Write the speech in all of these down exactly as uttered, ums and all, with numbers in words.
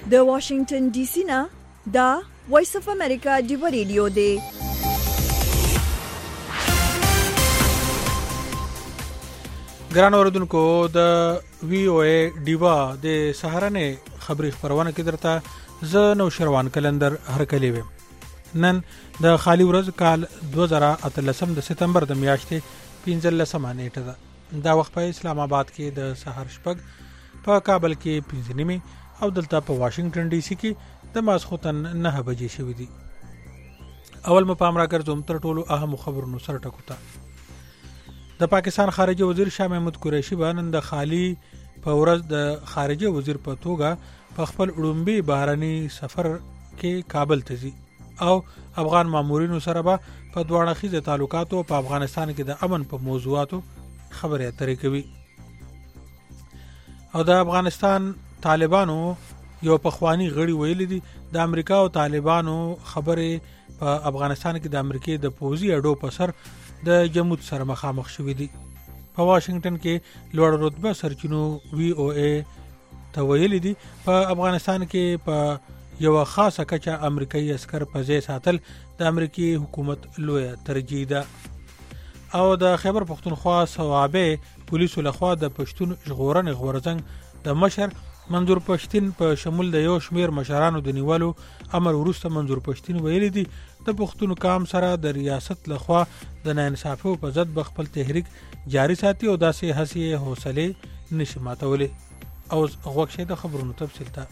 د واشنگټن ډي سي نه دا وایس اف امریکا دی ریډیو دی. ګران اوردونکو د وی او ای ډیوا د سهارنې خبری خبرونه کې درته ز نو شروان کلندر هر کلی وي. نن د خالی ورځ کال دوه زره اتلسم د سپتمبر د میاشتې پنځلسم نیټه ده. دا وخت په اسلام آباد کې د سحر شپږ، په کابل کې پنځه نیمه او دلته په واشنگټن ډي سي کې د ماسخوتن نه بجې شوې دي. اول مپام را ګرځوم تر ټولو اهم خبرونو سره ټکو ته. د پاکستان خارجه وزیر شاه محمود قریشي باندې د خالی په ورځ د خارجه وزیر په توګه په خپل وړومبي بهرني سفر کې کابل ته ځي او افغان مامورینو سره به په دوه اړخیزه تعلقاتو په افغانستان کې د امن په موضوعاتو خبرې اترې کوي. او د افغانستان طالبانو یو پخوانی غړي ویلي دي د امریکا او طالبانو خبرې په افغانستان کې د امریکای د پوزي اډو په سر د جمود سره مخامخ شوې دي. په واشنگټن کې لوړ رتبه سرچینو وی او ای ته ویلي دي په افغانستان کې په یو خاصه کچه امریکایي عسكر په ځای ساتل د امریکای حکومت لوی ترجیح ده. او د خیبر پختونخوا صوابه پولیسو لخوا د پښتون ژغورنې غورځنګ د مشر منظور پښتين په شمول د یو شمیر مشرانو د نیولو امر وروسته منظور پښتين ویلي دي د پښتون قام سره د ریاست لخوا د ناانصافو په ضد خپل تحریک جاری ساتي او داسې هڅې حوصله نشي ماتولې. او غوښه د خبرونو تفصیل ته.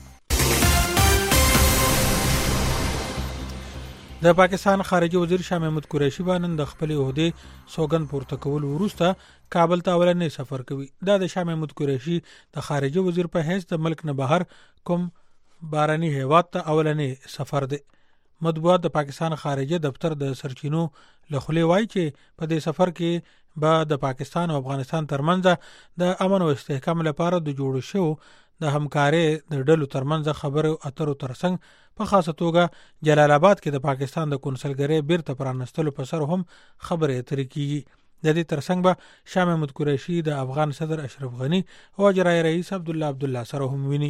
د پاکستان خارجه وزیر شاه محمود قریشي باندې د خپل عہده سوګند پورته کول وروسته کابل ته ولنې سفر کوي. دا د شاه محمود قریشي د خارجه وزیر په حیث د ملک نه بهر کوم باراني هیواد ته اولنې سفر دی. مطبوعات د پاکستان خارجه دفتر د سرچینو لخوا وایي چې په دې سفر کې به د پاکستان او افغانستان ترمنځ د امن او استحکام لپاره د جوړ شو د همکارۍ د ډلو ترمنځ خبرو اترو ترڅنګ په خاصه توګه جلال آباد کې د پاکستان د کونسلګرۍ بیرته پرانستلو په سر هم خبرې اترې کیږي. د دې ترڅنګ به شاه محمود قریشي د افغان صدر اشرف غنی او اجرای رئیس عبد الله عبد الله سره هم ویني.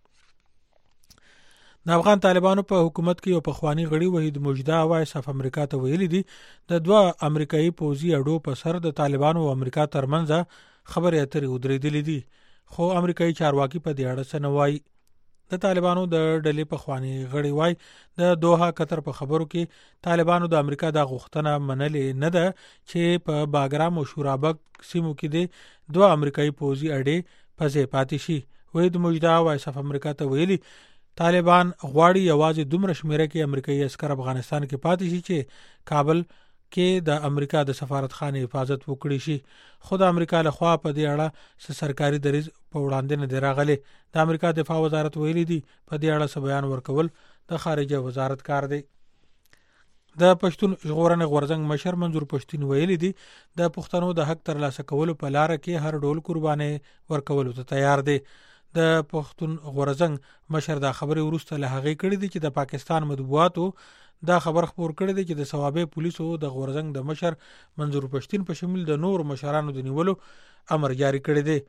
د افغان طالبانو په حکومت کې یو پخوانی غړي وحید مجدا وایس اف امریکا ته ویلي دي د دوه امریکایي پوځي اډو په سر د طالبانو او امریکا ترمنځ خبرې اترې ودرېدلې دي، خو امریکایي چارواکي په دې اړه څه نه وایي. د طالبانو د ډلې پخوانی غړي وایي د دوحه قطر په خبرو کې طالبانو د امریکا د غوښتنه منلې نه ده چې په باګرام او شورابک سیمو کې د دوه امریکایي پوځي اډې په ځای پاتې شي. وحید مجدا وایس اف امریکا ته ویلي طالبان غواړي یوازې دومره شمیره کې امریکایي عسكر افغانستان کې پاتې شي چې کابل کې د امریکا د سفارتخانه حفاظت وکړي شي. خو د امریکا لخوا په دې اړه سرکاري دریځ په وړاندې نه دی راغلی. د امریکا دفاع وزارت ویلي دي په دې اړه څه بیان ورکول د خارجه وزارت کار دی. د پښتون ژغورنې غورځنګ مشر منظور پښتين ویلي دي د پښتنو د حق ترلاسه کولو په لار کې هر ډول قرباني ورکولو ته تیار دی. د پښتون غورځنګ مشر دا خبره ورسته له هغه کړې دي چې د پاکستان مطبوعاتو دا خبر خبر کړی دی چې د صوابه پولیسو د غورځنګ د مشر منظور پښتين په شمول د نور مشرانو د نیولو امر جاری کړی دی.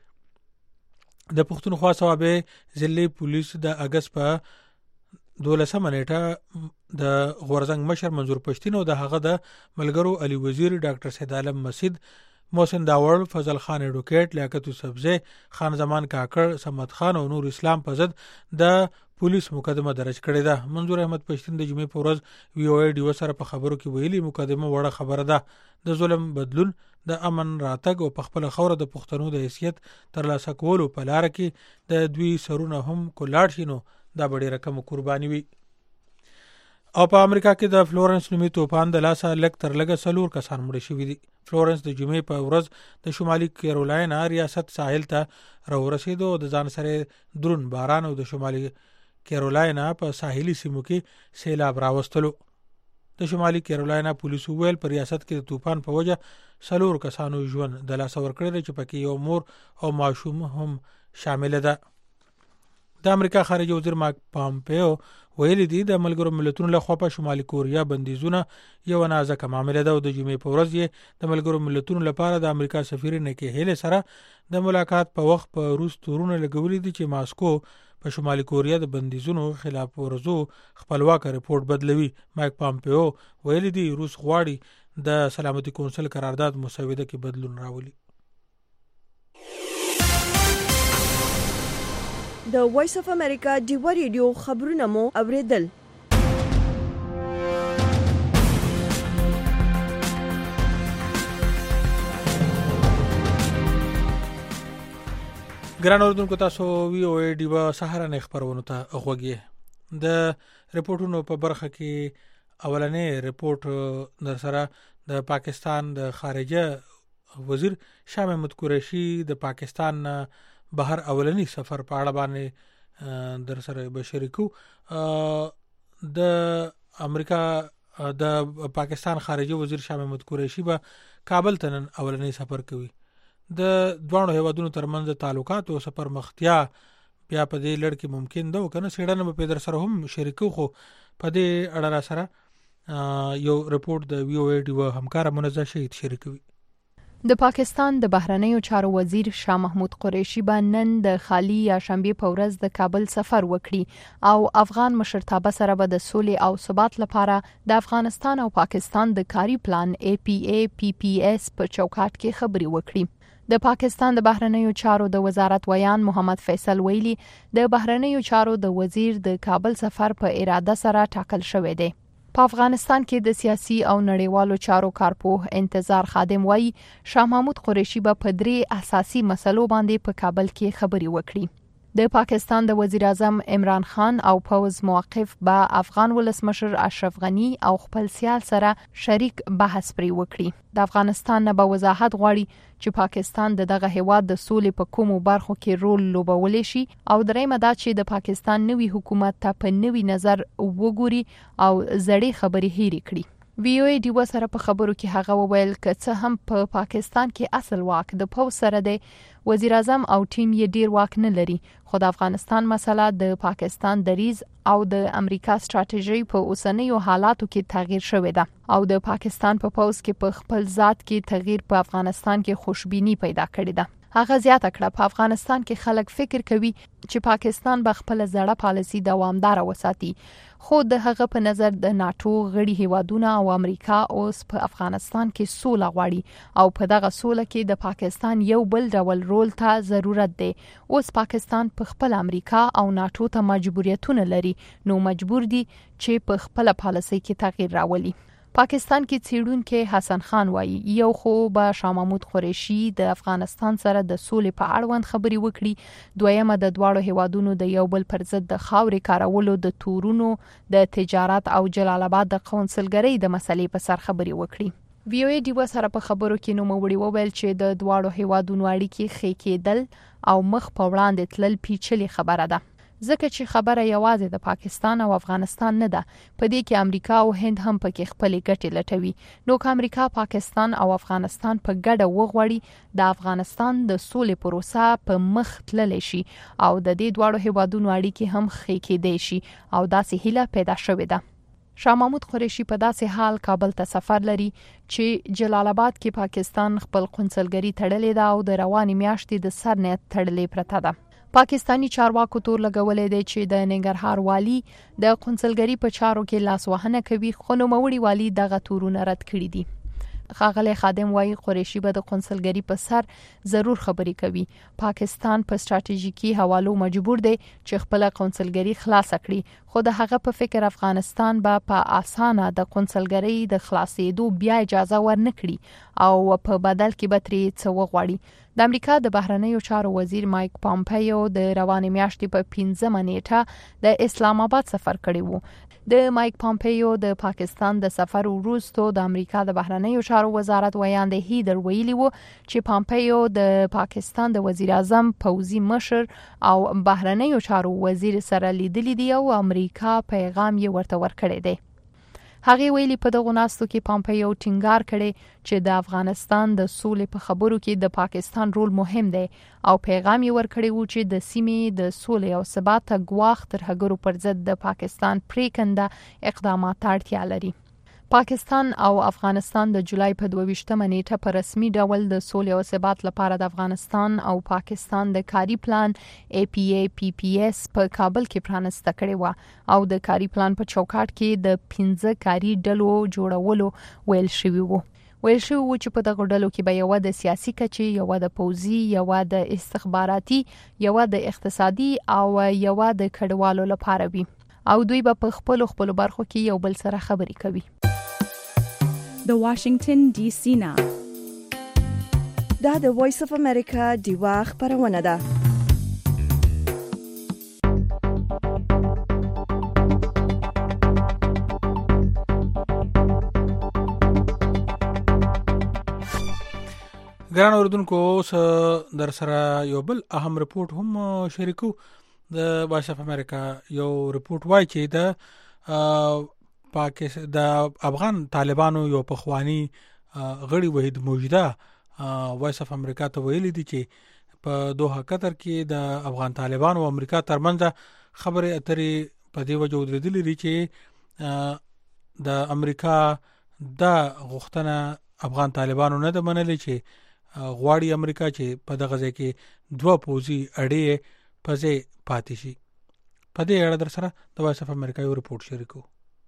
د پښتونخوا صوابه ضلعي پولیس د اگست په دولسمه نیټه د غورځنګ مشر منظور پښتين او د هغه د ملګرو علي وزیر ډاکټر سید عالم مسعود محسن داور فضل خان اډوکیټ لیاقت سبزه خان زمان کاکړ سمد خان او نور اسلام په ضد د پولیس مقدمه درج کړې ده. منظور احمد پښتين د جمعې په ورځ وی او ای ډیو سره په خبرو کې ویلي مقدمه وړه خبره ده. د ظلم بدلون د امن راتګ او په خپل خوره د پښتنو د حیثیت ترلاسه کولو په لار کې د دوی سرونه هم کولاړ شینو دا ډېر رقم قرباني وي. او په امریکا کې د فلورنس نومي طوفان د لاسه لک تر لګه سلور کسان مړ شوي دي. فلورنس د جمعې په ورځ د شمالي کیرولاینا ریاست ساحل ته راورسېدو او د ځان سره درون باران او د شمالي کیرولاینا په ساحلي سیمو کې سیلاب راوستلو. د شمالي کیرولاینا پولیسو ویل په ریاست کې د طوفان په وجه سلور کسانو ژوند د لاسه ورکړل چې پکې یو مور او ماشوم هم شامل ده. د امریکا خارجه وزیر مارک پامپیو ویلي دي د ملګرو ملتونو لخوا په شمالي کوریا بندیزونه یو نازکه معامله ده او د جمعې په ورځ یې د ملګرو ملتونو لپاره د امریکا سفیر نیکی هیلی سره د ملاقات په وخت په روس تورونه لګولي دي چې ماسکو په شمالي کوریا د بندیزونو خلاف ورزو خپلواک ریپورت بدلوي. مایک پامپیو ویلي دی روس غواړي د سلامتي کونسل قرارداد مسوده کې بدلون راولي. د وایس اف امریکا ډیوا ریډیو خبرونه مو اوریدل. ګران اوردونکو تاسو وی او ای ډیوا سهارنه خبرونه ته غوږی. د ریپورتونو په برخه کې اولنې ریپورت در سره د پاکستان د خارجه وزیر شاه محمود قریشي د پاکستان بهر اولنی سفر په اړه باندې در سره بشریکو. د امریکا د پاکستان خارجه وزیر شاه محمود قریشي به کابل ته نن اولنی سفر کوي. د دوانو هیوادونو ترمنځ تعلقات او سفر مختیا بیا په دې لړ کې ممکن ده او کنه سیډن په در سره هم شریکو. خو په دې اړه را سره یو ریپورت د وی او ای ډیوا همکار منزه شهید شریکوي. د پاکستان د بهرنیو چارو وزیر شاه محمود قریشي به نن د خالی یا شنبه په ورځ د کابل سفر وکړي او افغان مشرتابه سره به د سولې او ثبات لپاره د افغانستان او پاکستان د کاری پلان ای پی ای پی پی ایس په چوکاټ کې خبري وکړي. د پاکستان د بهرنیو چارو د وزارت ویان محمد فیصل ویلي د بهرنیو چارو د وزیر د کابل سفر په اراده سره ټاکل شوی دی. په افغانستان کې د سیاسي او نړیوالو چارو کارپوه انتظار خادم وایي شاه محمود قریشي به په درې اساسي مسلو باندې په کابل کې خبري وکړي. د پاکستان د وزیر اعظم عمران خان او پوز موقف به افغان ولسمشر اشرف غنی او خپل سیال سره شریک بحث پرې وکړي. د افغانستان نه به وضاحت غواړي چې پاکستان د دغه هیواد د سولې په کومو برخو کې رول لوبولی شي او درېمه دا چې د پاکستان نوي حکومت ته په نوي نظر وګوري او زړې خبرې هېرې کړي. وی او ای ډیوا سره په خبرو کې هغه وویل که څه هم په پا پاکستان کې اصل واک د پوز سره دی، وزیر اعظم او ټیم یې ډیر واک نه لري. خو د افغانستان مسله د پاکستان دریز او د امریکا ستراتیژي په اوسنیو حالاتو کې تغییر شوې ده او د پاکستان په پوز کې په خپل ذات کې تغییر په افغانستان کې خوشبینی پیدا کړې ده. هغه زیاته کړه په افغانستان کې خلک فکر کوي چې پاکستان به خپل زړه پالیسي دوامدار وساتي، خو د هغه په نظر د ناتو غړي هیوادونه او امریکا اوس په افغانستان کې سوله غواړي او په دغه سوله کې د پاکستان یو بل ډول رول ته ضرورت دی. اوس پاکستان په خپل امریکا او ناتو ته مجبوریتونه لري، نو مجبور دي چې په خپل پالیسي کې تغییر راولي. پاکستان کې څېړونکي حسن خان وایي یو خو به شاه محمود قریشي د افغانستان سره د سولې په اړوند خبري وکړي، دویمه د دواړو هیوادونو د یو بل پر ضد د خاورې کارولو د تورونو د تجارت او جلال آباد د قونسلګرۍ د مسلې په سر خبري وکړي. وی او ای ډیوا سره په خبرو کې نوموړي وویل چې د دواړو هیوادونو اړیکې ښې کېدل او مخ په وړاندې تلل پیچلې خبره ده، ځکه چې خبره یوازې د پاکستان او افغانستان نه ده، په دې کې امریکا او هند هم پکې خپلې ګټې لټوي. نو که امریکا، پاکستان او افغانستان په ګډه وغواړي د افغانستان د سولې پروسه په مخ تللی شي او د دې دواړو هیوادونو اړیکې هم ښې کېدای شي او داسې هیله پیدا شوې ده. شاه محمود قریشي په داسې حال کابل ته سفر لري چې جلال آباد کې پاکستان خپل قونسلګري تړلې ده او د روانې میاشتې د سر نه تړلې پرته ده. پاکستانی چارواکو تور لګولې دی چې د ننګرهار والی د قونسلګري په چارو کې لاسوهنه کوي، خو نوموړي والی دغه تورونه رد کړي دي. ښاغلی خادم وایي قریشي به د قونسلګري په سر ضرور خبري کوي. پاکستان په ستراتیژیکي حوالو مجبور دی چې خپل قونسلګري خلاص کړي، خو د هغه په فکر افغانستان به په اسانه د قونسلګري د خلاصېدو بیا اجازه ورنکړي او په بدل کې به ترې څه وغواړي. د امریکا د بهرنیو چارو وزیر مایک پامپیو د روانې میاشتې په پنځمه نیټه د اسلام آباد سفر کړی وو. د مایک پامپیو د پاکستان د سفر وروسته د امریکا د بهرنیو چارو وزارت ویان د هیدر ویلي وو چې پامپیو د پاکستان د وزیر اعظم پوزي مشر او بهرنیو چارو وزیر سره لیدلی دی او امریکا پیغام یې ورته ورکړی دی. هغه ویلي په دغه ناستو کې پامپیو ټینګار کړي چې د افغانستان د سولې په خبرو کې د پاکستان رول مهم دی او پیغام یې ورکړی وو چې د سیمې د سولې او ثبات ته ګواښ تر هغو پر ضد د پاکستان پریکنده اقدامات اړتیا لري. پاکستان او افغانستان د جولای په دوه ویشتمه نیټه په رسمي ډول د سولې او ثبات لپاره د افغانستان او پاکستان د کاري پلان ای پی ای پی پی ایس په کابل کې پرانسته کړې و او د کاري پلان په چوکاټ کې د پنځه کاري ډلو جوړولو ویل شوی وو. ویل شوی و چې په دغه ډلو کې به یو د سیاسي کچې، یو د پوځي، یو د استخباراتي، یو د اقتصادي او یو د کډوالو لپاره وي او دوی به په خپل خپل برخو کې یو بل سره خبرې کوي. د واشنگټن ډي سي نه دا د وایس اف امریکا دیوا خبرونه ده. ګران اوردونکو، اوس در سره یو بل اهم رپورت هم شریکو. د وایس اف امریکا یو رپورت وایي چې د پاکستان د افغان طالبانو یو پخوانی غړي وحید موجوده وایس اف امریکا ته ویلي دي چې په دوحه قطر کې د افغان طالبانو او امریکا ترمنځ خبرې اترې په دې وجه ودرېدلې دي چې د امریکا د غوښتنه افغان طالبانو نه د منلې چې غواړي امریکا چې په دغه ځای کې دوه پوځي اړې په ځای پاتې شي. په دې اړه در سره د وایس اف امریکا یو رپورت شریکو.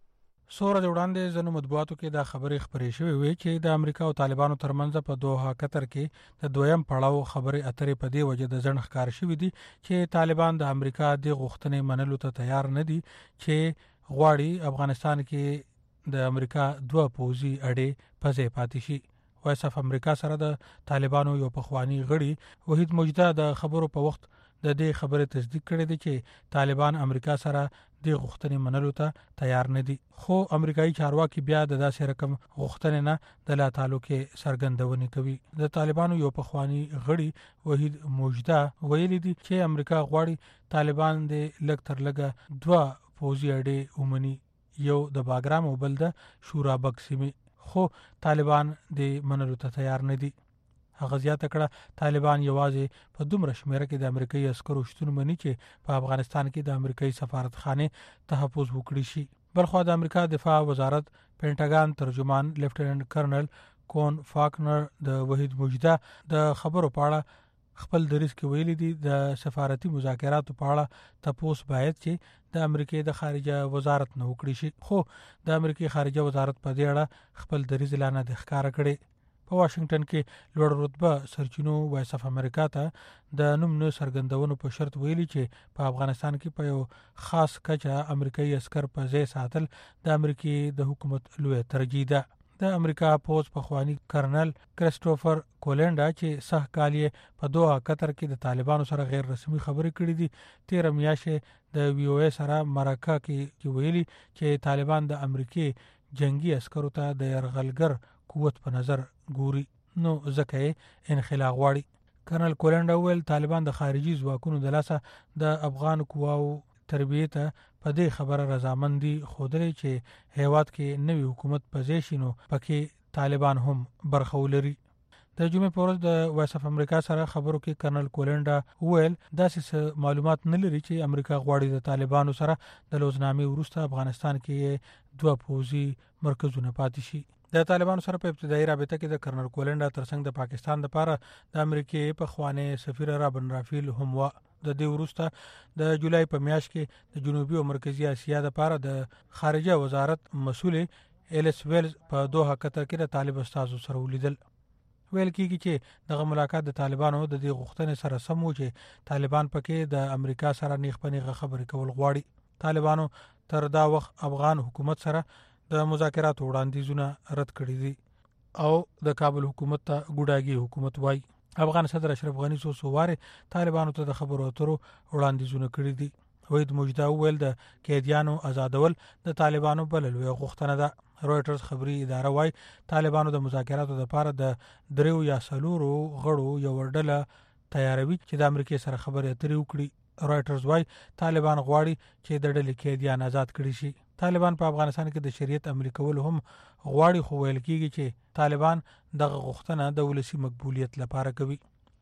سوره د وړاندې ځنو مطبوعاتو کې دا خبرې خبرې شوې وي چې د امریکا او طالبانو ترمنځ په دوحه قطر کې د دویم پړاو خبرې اترې په دې وجه د ځنډ ښکار شوې دي چې طالبان د امریکا د غوښتنې منلو ته تیار نه دي چې غواړي افغانستان کې د امریکا دوه پوځي اړې په ځای پاتې شي. وایس اف امریکا سره د طالبانو یو پخوانی غړي وحید موجوده د خبرو په وخت د دې خبره تصدیق کړې ده چې طالبان امریکا سره د غوښتنې منلو ته تیار نه دي، خو امریکایي چارواکي بیا د داسې رقم غوښتنې نه د لا تعلق سرګندونې کوي. د طالبانو یو پخوانی غړي وحید موجوده ویلي دي چې امریکا غواړي طالبان د لږ تر لږه دوه پوځي اړې ومني، یو د باګرام او بل د شورابک سیمې، خو طالبان د منلو ته تیار نه دي. هغه زیاته کړه طالبان یوازې په دومره شمیره کې د امریکایي عسکرو شتون مني چې په افغانستان کې د امریکایي سفارتخانه تحفظ وکړي شي. بلخو د امریکا دفاع وزارت پینټاګان ترجمان لیفټیننټ کرنل کون فاکنر د وحید موجوده د خبرو په اړه خپل دریس کې ویلي دي د سفارتي مذاکراتو په اړه تپوس باید چې د امریکای د خارجه وزارت نه وکړي شي، خو د امریکای خارجه وزارت په دې اړه خپل دریس اعلان د ښکارا کړي. په واشنگټن کې لوړ رتبه سرچینو وایس اف امریکا ته د نوم نه سرګندونو په شرط ویلي چې په افغانستان کې په یو خاص کچه امریکایي عسكر په ځای ساتل د امریکای د حکومت لوی ترجیح ده. د امریکا پوز پخوانی کرنل کریسټوفر کولنډا چې سه کال یې په دوحه قطر کې د طالبانو سره غیر رسمي خبرې کړې دي، تیر میاشت د وی او ای سره مرکه کې ویلي چې طالبان د امریکای جنگي عسکرو ته د يرغلګر قوت په نظر ګوري، نو ځکه انخلا غواړي. کرنل کولنډا ویل طالبان د خارجي ځواکونو د لاسه د افغان قواو تربیه ته په دې خبره رضامندي خوده چې هیواد کې نوی حکومت په ځای شي، نو پکې طالبان هم برخه ولري. د جمعې په ورځ د وایس اف امریکا سره خبرو کې کرنل کولنډا ویل داسې معلومات نه لري چې امریکا غواړي د طالبانو سره د لوزنامې وروسته افغانستان کې دوه پوځي مرکزونه پاتې شي. د طالبانو سره په ابتدایي رابطه کې د کرنل کولنډا ترڅنګ د پاکستان لپاره د امریکای په خوانه سفیر رابن رافیل هم و. د دې وروسته د جولای په میاشت کې د جنوبي او مرکزی اسیا لپاره د خارجه وزارت مسؤل ایلس ویلز په دوحه قطر کې د طالب استادو سره ولیدل. ویل کېږي چې دغه ملاقات د طالبانو د دې غوښتنې سره سم و چې طالبان پکې د امریکا سره نیغ پنیغه خبرې کول غواړي. طالبانو تر دا وخت افغان حکومت سره د مذاکراتو وړاندیزونه رد کړي دي او د کابل حکومت ته ګوډاګي حکومت وایي. افغان صدر اشرف غنی سو سواره طالبانو ته د خبرو اترو وړاندیزونه کړي دي. وحید موجوده ویل د قیدیانو آزادول د طالبانو بل لوی غوښتنه ده. رويټرز خبري اداره وايي طالبانو د مذاکراتو لپاره د دریو یا سلورو غړو یو ډله تیاروي چې د امریکای سره خبرې اترې وکړي. رويټرز وايي طالبان غواړي چې د ډلې قیدیان آزاد کړي شي. طالبان په افغانستان کې د شریعت عملي کول هم غواړي، خو ویل کېږي چې طالبان دغه غوښتنه د ولسی مقبولیت لپاره کوي.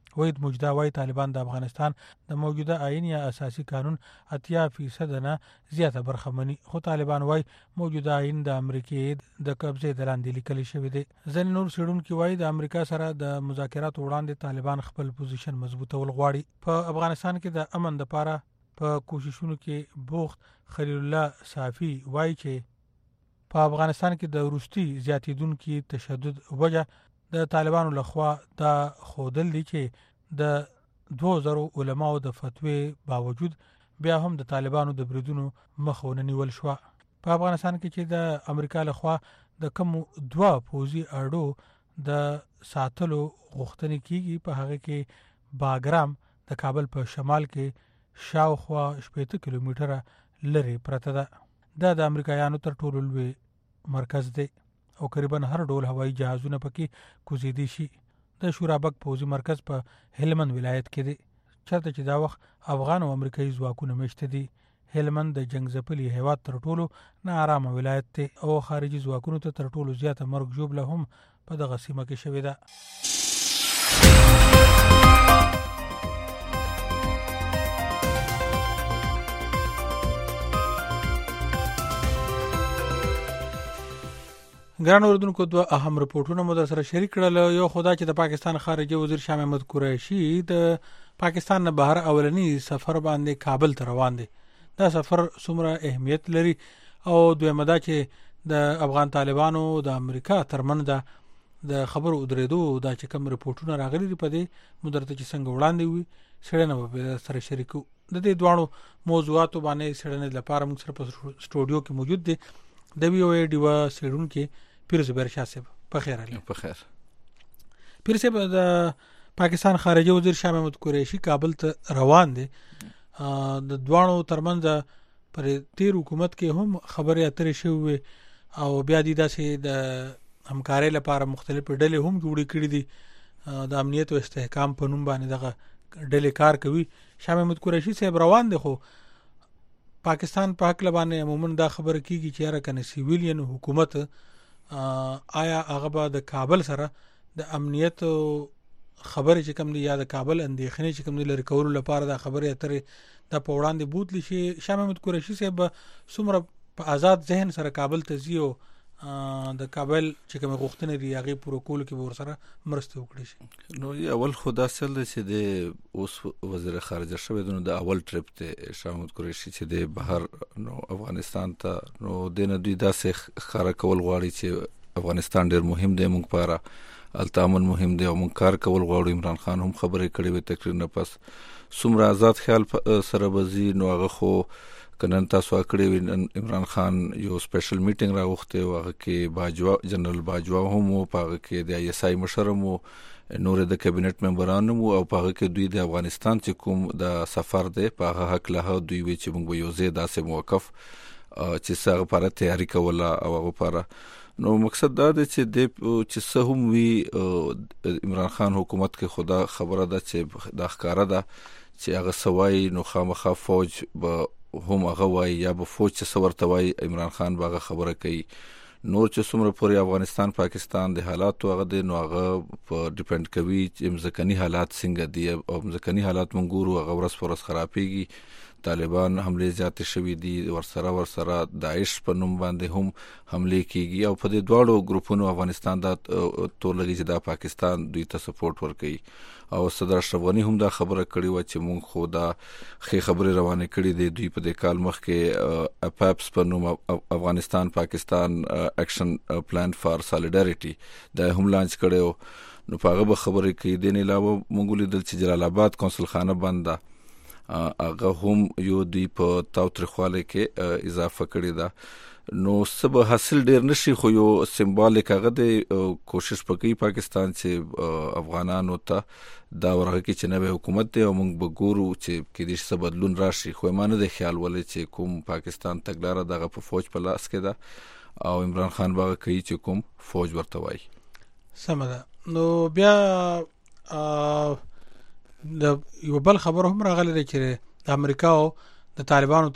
وحید مجدا وايي طالبان د افغانستان د موجوده آئین یا اساسي قانون اتیا فیصد نه زیاته برخه مني، خو طالبان وايي موجوده آئین د امریکای د قبضې د لاندې لیکل شوی دی. ځینې نور څېړونکي وايي د امریکا سره د مذاکراتو وړاندې طالبان خپل پوزیشن مضبوطول غواړي. په افغانستان کې د امن لپاره په کوششونو کې بوخت خلیل الله صافي وايي چې په افغانستان کې د وروستي زیاتېدونکي تشدد وجه د طالبانو لخوا دا خودل دي چې د دوه زره علماو د فتوی باوجود بیا هم د طالبانو د بریدونو مخ ونه نیول شو. په افغانستان کې چې د امریکا لخوا د کوم دوه پوزي اړو د ساتلو غوښتنې کیږي، په هغه کې باګرام د کابل په شمال کې شاوخوا شپږ کیلومتره لري پرته ده. دا د امریکایانو تر ټولو لوی مرکز دی او تقریبا هر ډول هوایي جهازونه پکې کوزیدي شي. د شورابک پوزي مرکز په هلمند ولایت کې دی، چرته چې دا وخت افغان او امریکایي ځواکونه مشته دي. هلمند د جنگ ځپلي هیواد تر ټولو ناارامه ولایت دی او خارجي ځواکونو ته تر ټولو زیاته مرګ ژوبله هم په دغه سیمه کې شوې ده. ګران اوردونکو، دوه اهم رپورټونه مو در سره شریک کړل. یو خدا چې د پاکستان خارجه وزیر شاه محمود قریشي د پاکستان نه بهر اولنی سفر باندې کابل ته روان دي. دا سفر څومره اهمیت لري او دویمه دا چې د افغان طالبانو د امریکا ترمنځ د خبرو ودرېدو دا چې کوم رپورټونه راغلي دي په دې مدرته چې څنګه وړاندې وي سړنه به سره شریکو. د دې دوه موضوعاتو باندې سړنه لپاره موږ سره په سټوډیو کې موجود دي د وی او ای ډیوا سړونکو پیر زبیر شاه صاحب. په خیر علي. په خیر. پیر صاحب، د پاکستان خارجه وزیر شاه محمود قریشي کابل ته روان دي. د دوانو ترمنځ پر تیر حکومت کې هم خبرې اترې شوې او بیا دي داسې د همکارۍ لپاره مختلف ډلې هم جوړې کړې دي. د امنیت او استحکام په نوم باندې دغه ډلې کار کوي. شاه محمود قریشي صاحب روان دي، خو پاکستان په حق لبانه عموما دا خبره کیږي چې را کنه سیویلین حکومت آیا هغه به د کابل سره د امنیت خبرې چې کوم دی یا د کابل اندېښنې چې کوم دی لري کولو لپاره دا خبرې اترې د په وړاندې بوتلی شي. شاه محمود قریشي صاحب څومره په آزاد ذهن سره کابل ته ځي او د کابل چې کوم غوښتنې دي هغه پوره کول کې ور سره مرسته وکړي شي؟ نو اول خدا سل چې د اوس وزیر خارجه شوی د اول ټریپ ته شاه محمود قریشي چې د بهر نو افغانستان ته نو د نه دوی داسې خاره کول غواړي چې افغانستان ډیر مهم دی موږ لپاره، التامن مهم دی او موږ کار کول غواړو. عمران خان هم خبرې کړې وې تقریر نه پس څومره آزاد خیال سره بزي نو هغه خو کنن تاسو کړی وي. عمران خان یو سپیشل میټینګ راوخته او هغه کې باجوا جنرال باجوا هم او هغه کې د ای اس آی مشرم او نور د کابینټ ممبرانو او هغه کې دوی د افغانستان چې کوم د سفر دی په هغه حق له دوی وی چې موږ یو ځای داسې موقف چې څنګه لپاره تیاری کوله او هغه لپاره نو مقصد دا دی چې د چې څه هم وی عمران خان حکومت کې خدا خبره ده چې د ښکارا ده چې هغه سوای نو خامخا فوج به هم هغه وای یا به فوج چې څورته وای عمران خان باغه خبره کوي. نور چې څومره پورې افغانستان پاکستان د حالاتو هغه د نو هغه په ډیپند کوي چې مزکني حالات څنګه دي او مزکني حالات مونږ ګورو هغه ورس ورس خرابېږي. طالبان حمله زیات شوې دي، ورسره ورسره داعش په نوم باندې هم حمله کیږي او په دې دواړو ګروپونو افغانستان دا تور لګي چې دا پاکستان دوی ته سپورټ ورکوي. او صدر اشرف غنی هم دا خبره کړې و چې مونږ خو دا خې خبره روانه کړې دي. دوی په دې کال مخ کې اپاپس په نوم افغانستان پاکستان اکشن پلان فار سالیډاریټي دا هم لانچ کړو. نو په هغه خبره کې د نه علاوه مونږ لیدل چې جلال آباد کونسل خانه بنده هغه هم یو دی په تاوتریخواله کې اضافه کړی ده. نو سبا حاصل ډیر نشي خو یو سمبولیک هغه د کوشش پکې پاکستان چې افغانانو ته دا ورغه کې چې نوې حکومت دی او موږ به ګورو چې کې دې څه بدلون راشي. خو مانه د خیال ولې چې کوم پاکستان تګلاره دغه په فوج په لاس کې ده او عمران خان باغ کوي چې کوم فوج ورته وایي. سم ده. نو بیا د یو بل خبر هم راغلی دی چې د امریکا او د طالبانو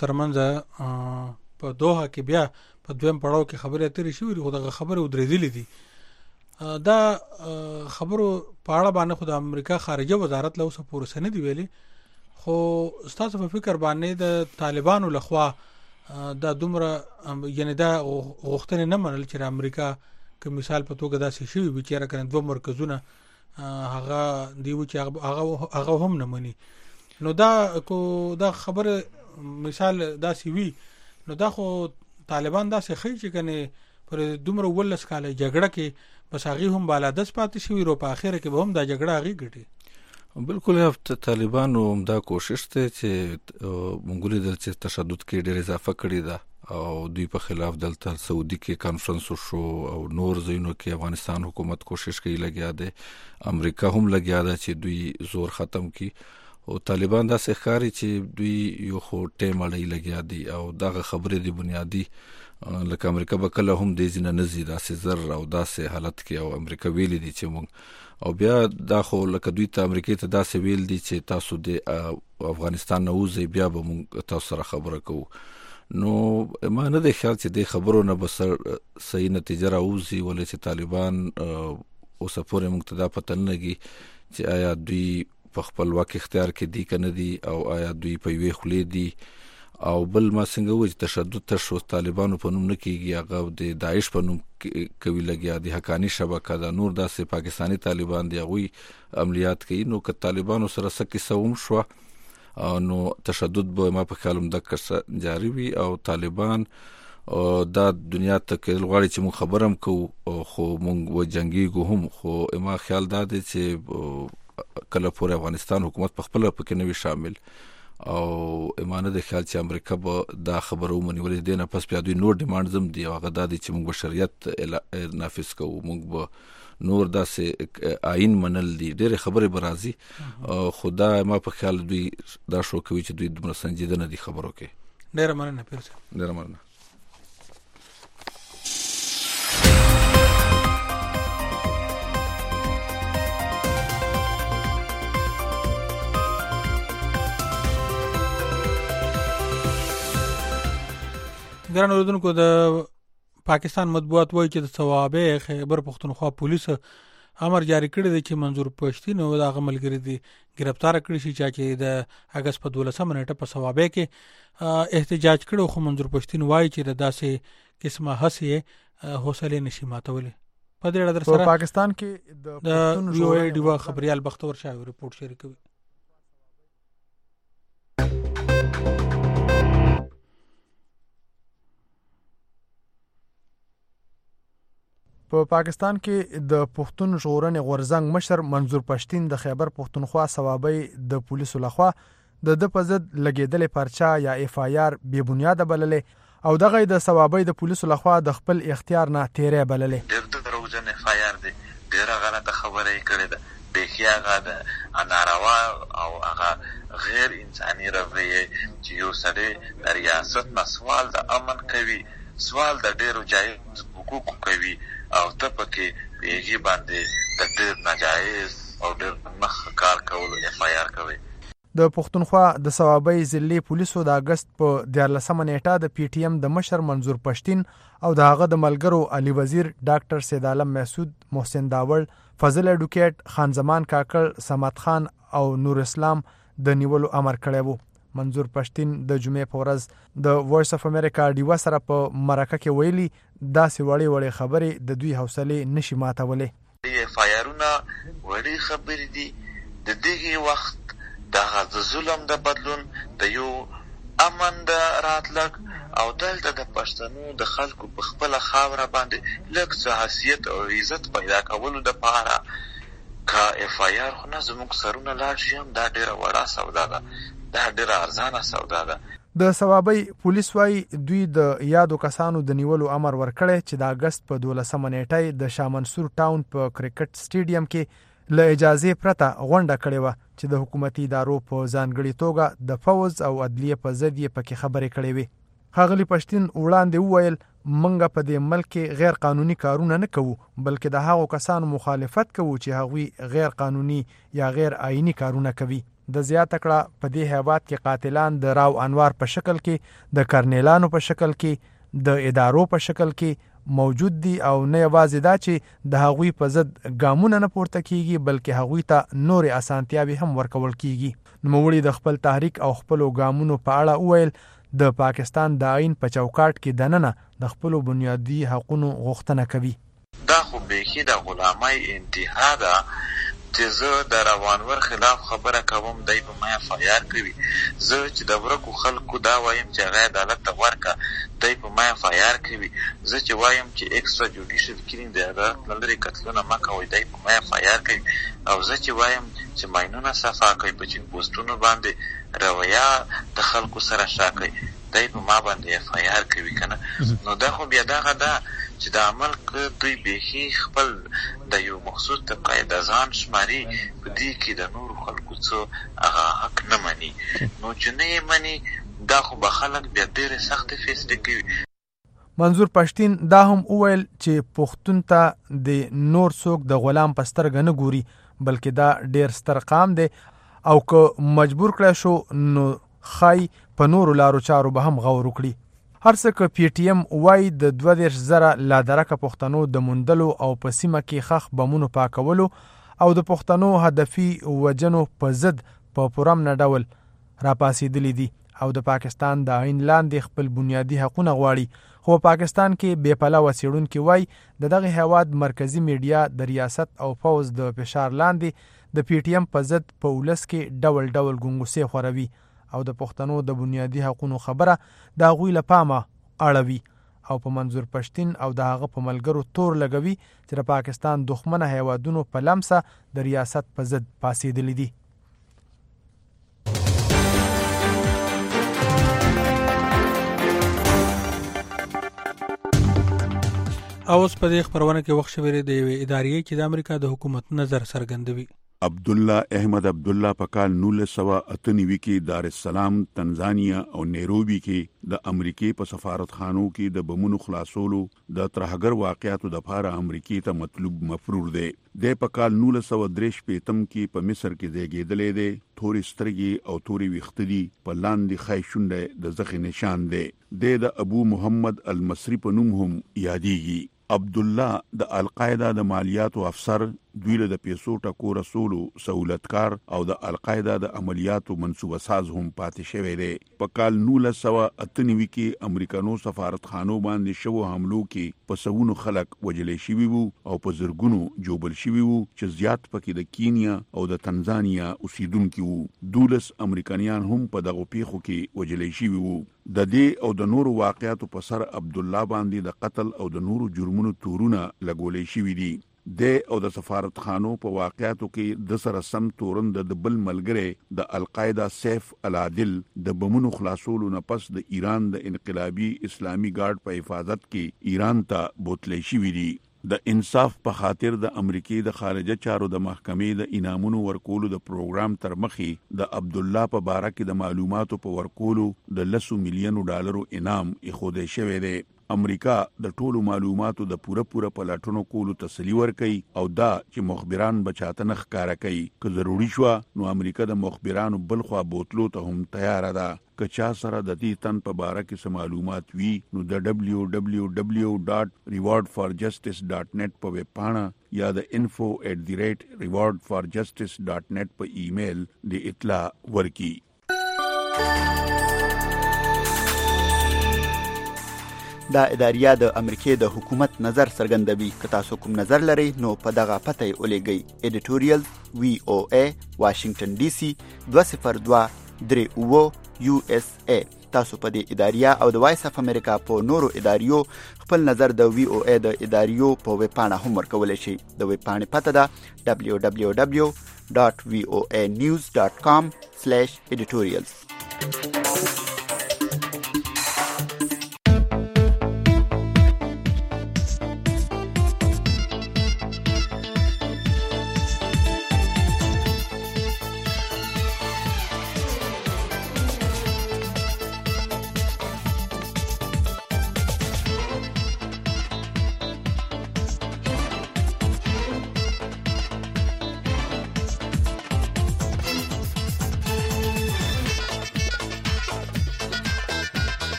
ترمنځ په دوحه کې بیا په دویم پړاو کې خبرې اترې شوې دي خو دغه خبرې ودرېدلې دي. دا خبرو په اړه باندې خو د امریکا خارجه وزارت له اوسه پورې سند دی ویلي، خو تاسو په فکر باندې د طالبانو لخوا دا دومره یعنی دا غوښتنه نه منل چې امریکا که مثال په توګه داسې شي وي چې راکنه دوه مرکزونه هغه دیو چې هغه هغه هم نه مني، نو دا کو دا خبره مثال داسې وي نو دا خو طالبان داسې خی چې کنه پر دومره ولس کاله جګړه کې بس هغه هم بالادس پاتې شوی رو په اخر کې به هم دا جګړه هغه ګټي. بالکل هفته طالبانو هم دا کوشش ته چې مونږ لیدل چې تشدد کې ډېر اضافه کړې ده او دوی په خلاف دلته سعودي کې کانفرنس شو او نور ځایونو کې افغانستان حکومت کوشش کوي لګیا ده، امریکا هم لګیا ده چې دوی زور ختم کړي او طالبان دا ښکاري چې دوی یو خو ټیم اړې لګیا دي او دغه خبرې دی بنیادی لکه امریکا به کله هم د ځینې نه زی داسې زر او داسې حالت کې او امریکا ویلي دي چې مونږ او بیا دا خو لکه دوی ته امریکا ته داسې ویل دي چې تاسو د افغانستان نه وځي بیا به مونږ تاسو سره خبره کوو. نو ما نه دی خیال چې د خبرو نه به صحیح نتیجه راوځي، ولې چې طالبان اوس پورې مونږ ته دا پته نه لګي چې آیا دوی په خپل واک اختیار کې دي که نه دي او آیا دوی په یوې خولې دي او بل ما څنګه وایي تشدد تر شو طالبانو په نوم نه کېږي، هغه د داعش په نوم کوي لګیا دي، حقانی شبکه ده، نور داسې پاکستانی طالبان دي هغوی عملیات کوي. نو که طالبانو سره څه کیسه هم شوه نو تشدد به ما په خیال همدغه جاري وي او طالبان دا دنیا ته کېدل غواړي چې مونږ خبره هم کوو خو مونږ وجنګېږو هم، خو ما خیال دا دی چې کله پورې افغانستان حکومت په خپله پکې نه وي شامل او ایمانه د خیال چې امریکا به دا خبره ومني، ولې دې نه پس بیا دوی نور ډیمانډز هم دي او هغه دا دی چې موږ به شریعت نافذ کوو، موږ به نور داسې آئین منل دي، ډېرې خبرې به راځي خو دا ما په خیال دوی دا شو کوي چې دوی دومره سنجیده نه دي خبرو کې. ډېره مننه پیر صاحب. ډېره مننه. ګران اوریدونکو، د پاکستان مطبوعات وایي چې د صوابه خیبر پختونخوا پولیس امر جاری کړی دی چې منظور پښتین او د هغه ملګری دي گرفتار کړي شي چې د اگست په دولسمه نیټه په صوابه کې احتجاج کړو، خو منظور پښتین وایي چې د داسې قسمه هڅې حوصله نشي ماتولی. په دې اړه در سره پاکستان کې د پښتون ژوند ډیوا خبريال بختور شاه ریپورت شریکوي. په پاکستان کې د پښتون ژغورنې غورځنګ مشر منظور پښتین د خیبر پښتونخوا صوابۍ د پولیسو لخوا د د په ضد لګېدلې پرچا یا اف آی آر بې بنیاده بللې او دغه د صوابۍ د پولیسو لخوا د خپل اختیار نه تیرې بللې. ډېر دروغجن اف آی آر دی، ډېره غلطه خبره یې کړې ده، بیخي هغه د ناروا او هغه غیر انساني رویې چې یو سړی د ریاست نه سوال د امن کوي، سوال د ډېرو جایز حقوقو کوي او ته پکې پیږي باندې د ډېر ناجایز او ډېر مخ کار کولو اف آی آر کوي. د پښتونخوا د صوابۍ ضلعي پولیسو د اگست په دیارلسمه نیټه د پی ټی ایم د مشر منظور پښتین او د هغه د ملګرو علي وزیر، ډاکټر سید عالم محسود، محسن داوړ، فضل اډوکیټ، خان زمان کاکړ، سمات خان او نور اسلام د نیولو امر کړی وو. منظور پښتین د جمعې په ورځ د وایس اف امریکا ډیوا سره په مرکه کې ویلي داسې وړې وړې خبرې د دوی حوصله نشي ماتولی. اف آی آرونه وړې خبرې دي، د دغه وخت د ظلم د بدلون د یو امن د راتلک او دلته د پښتنو د خلکو په خپل خاوره باندې لږ څه حیثیت او عزت پیدا کولو د پاره کا اف آی آر خو نه زموږ سرونه لاړ شي، هم دا ډېره وړه سودا ده، دا ډېره ارزانه سودا ده. د صوابۍ پولیس وايي دوی د یادو کسانو د نیولو امر ورکړی چې د اگست په دولسمه نیټه د شاه منصور ټاون په کرکټ سټیډیم کې له اجازې پرته غونډه کړې وه چې د حکومتي ادارو په ځانګړې توګه د فوز او عدلیې په ضد یې پکې خبرې کړې وې. ښاغلي پښتین وړاندې وویل موږ په دې ملک کې غیر قانوني کارونه نه کوو، بلکې د هغو کسانو مخالفت کوو چې هغوی غیر قانوني یا غیر آئینی کارونه کوي. د زیاته کړه په دې هیواد کې قاتلان د راو انوار په شکل کې، د کرنیلانو په شکل کې، د ادارو په شکل کې موجود دي او نه یوازې دا چې د هغوی په ضد ګامونه نه پورته کیږي بلکې هغوی ته نورې اسانتیاوې هم ورکول کیږي. نوموړي د خپل تحریک او خپلو ګامونو په اړه وویل د پاکستان د آئین په چوکاټ کې دننه د خپلو بنیادي حقوقو غوښتنه کوي. دا خو بیخي د غلامۍ انتها ده چې زه د روانور خلاف خبره کوم دی په ما اف آی آر کوي. زه چې د ورکو خلکو دا وایم چې هغه عدالت ته ورکه دی په ما اف آی آر کوي. زه چې وایم چې ایکسترا جوډیشل کلینګ د عدالت نه لرې قتلونه مه کوئ دی په ما اف آی آر کوي. او زه چې وایم چې ماینونه صفا کوي په چین پوسټونو باندې رویه د خلکو سره شا کوي دی په ما باندې اف آی آر کوي کنه. نو دا خو بیا دغه ده چې د عمل که دوی بیخي خپل د یو مخصوص طبقه د ځان شماري په دې کې د نورو خلکو څه هغه حق نه مني. نو چې نه یې مني دا خو به خلک بیا ډېرې سختې فیصلې کوي. منظور پښتین دا هم وویل چې پښتون ته د نور څوک د غلام په سترګه نه ګوري بلکې دا ډېر ستر قام دی او که مجبور کړی شو نو خای په نورو لارو چارو به هم غور وکړي. هر څه که پی ټی ایم وای د دوه دېرش زره لادرکه پښتنو د موندلو او په سیمه کې خخ بمونو پاکولو او د پښتنو هدفي وجنو په ضد په پرم نه ډول راپاسېدلی دي او د پاکستان د آئین لاندې خپل بنیادي حقوقونه غواړي. خو پاکستان کې بې پلوه څېړونکي وای د دغه هیواد مرکزی میډیا د ریاست او پوز د فشار لاندې د پی ټی ایم په ضد په ولس کې ډول ډول ګونګوسې خوروي او د پښتنو د بنیادي حقوقو خبره د هغوی له پامه اړوي او په منظور پښتین او د هغه په ملګرو تور لګوي چې د پاکستان دښمنه هیوادونو په لمسه د ریاست په ضد پاسېدلی دي. اوس په دې خبرونه کې وخت شوی دی د ادارې چې د امریکا د حکومت نظر څرګندوي. عبدالله احمد عبدالله په کال نولس سوه اته نوي کې دار السلام تنزانیا او نیروبي کې د امریکای په سفارتخانو کې د بمونو خلاصولو د ترهګر واقعاتو د لپاره امریکای ته مطلوب مفرور دی. د په کال نولس سوه درې شپېتم کې په مصر کې زیږېدلی دی. تورې سترګې او تورې ویښته دي په لاندې ښی شونډه د زخې نشان دی. د ابو محمد المصري په نوم هم یادېږي. عبدالله د القاعده د مالیاتو افسر، دوی له د پیسو ټکو رسولو سہولتکار او د القاعده د عملیاتو منصوبه ساز هم پاتې شوی دی. په کال نولس سوه اته نوي کې امریکانو سفارتخانو باندې شوو حملو کې په سوونو خلک وژلې شوي وو او په زرګونو جوبل شوي وو چې زیات پکې د کینیا او د تنزانیا اوسیدونکي وو. دولس امریکایان هم په دغو پیښو کې وژلې شوي وو. د دې او د نورو واقعاتو په سر عبدالله باندې د قتل او د نورو جرمونو تورونه لګولې شوي دي. د او د سفارتخانو په واقعاتو کې د سره سم تورن د بل ملګری د القاعده سیف العادل د بمونو خلاصولو نه پس د ایران د انقلابی اسلامی ګارد په حفاظت کې ایران ته بوتلې شوي دي. د انصاف په خاطر د امریکای د خارجه چارو د محکمې د انعامونو ورکولو د پروګرام تر مخې د عبدالله په باره کې د معلوماتو په ورکولو د لسو میلیونو ډالرو انعام ایښودل شوی دی. امریکا د ټولو معلوماتو د پوره پوره پلاټونو کولو تسلی ورکوي او دا چې مخبران بچاته نه ښکاره کوي. که ضروري شوه نو امریکا د مخبرانو بلخوا بوتلو ته هم تیاره ده. که چا سره د دې تن په باره کې څه معلومات وي نو د ډبلیو ډبلیو ډبلیو ډاټ ریوارډ فار جسټس ډاټ نیټ په ویب پاڼه یا د انفو ایٹ دی ریټ ریوارډ فار جسټس ډاټ نیټ په ایمیل د اطلاع ورکي. دا اداریه د امریکای د حکومت نظر څرګندوي. که تاسو کوم نظر لرئ نو په دغه پته یې ولیږئ. ایډیټوریال وی او ای واشنگټن ډي سي دوه صفر دوه درې اوه یو اس ای. تاسو په دې اداریه او د وایس اف امریکا په نورو اداریو خپل نظر د وی او ای د اداریو په ویب پاڼه هم ورکولی شئ. د ویب پاڼې پته ده ډبلیو ډبلیو ډبلیو ډاټ وی او ای نیوز ډاټ کام سلیش ایډیټوریالز.